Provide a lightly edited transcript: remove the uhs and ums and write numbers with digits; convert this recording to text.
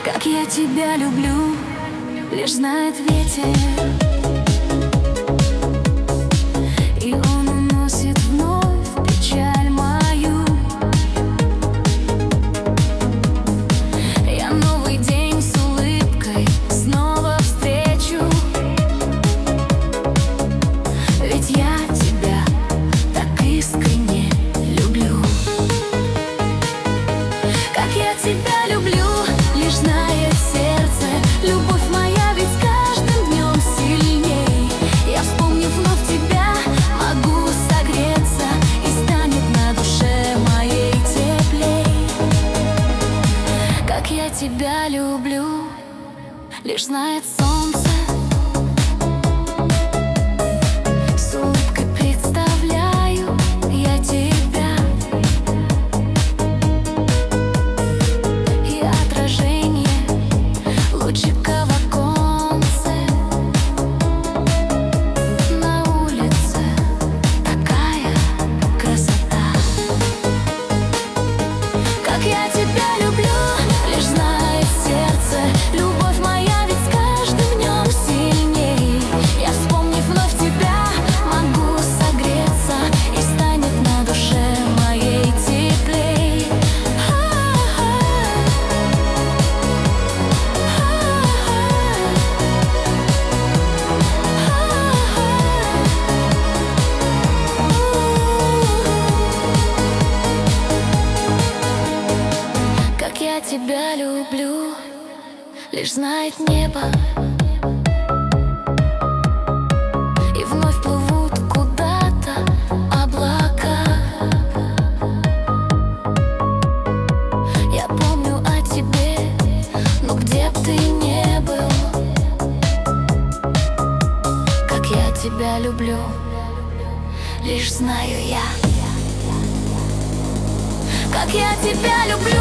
Как я тебя люблю, лишь знает ветер, и он уносит вновь печаль мою. Я новый день с улыбкой снова встречу, ведь я тебя так искренне люблю. Как я тебя люблю, лишь знает сердце. Любовь моя ведь с каждым днем сильней. Я, вспомнив вновь тебя, могу согреться, и станет на душе моей теплей. Как я тебя люблю, лишь знает солнце. С улыбкой представляю я тебя, и отражение лучика в оконце. На улице такая красота. Как я тебя люблю, лишь знает сердце. Любовь моя ведь с каждым днем сильней. Я, вспомнив вновь тебя, могу согреться, и станет на душе моей теплей. Как я тебя люблю, лишь знает небо. И вновь плывут куда-то облака. Я помню о тебе, но где б ты не был. Как я тебя люблю, лишь знаю я. Как я тебя люблю,